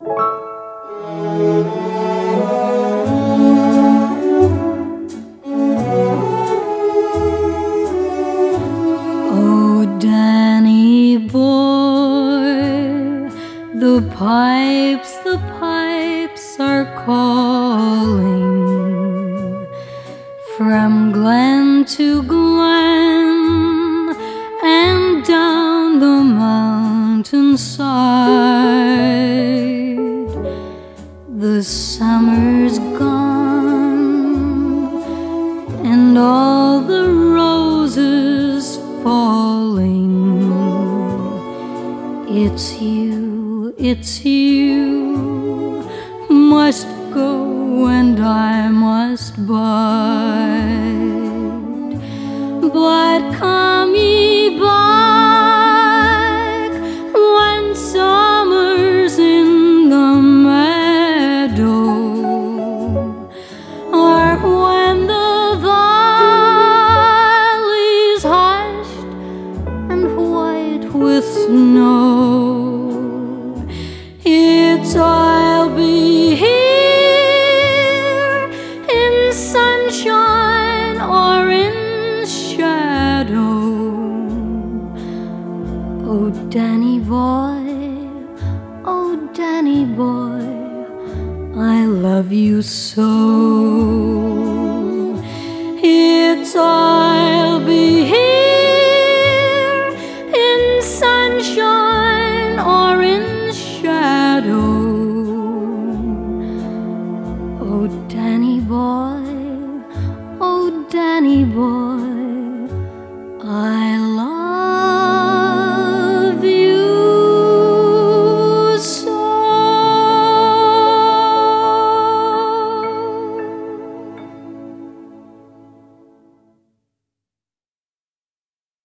Oh, Danny boy, the pipes are calling from glen to glen and down the mountainside. The summer's gone and all the roses falling. It's you must go and I must bide. But come ye back when summer's in the meadow, or when the valley's hushed and white with snow. I'll be here in sunshine or in shadow. Oh, Danny boy, I love you so. I'll be here in sunshine or in shadow.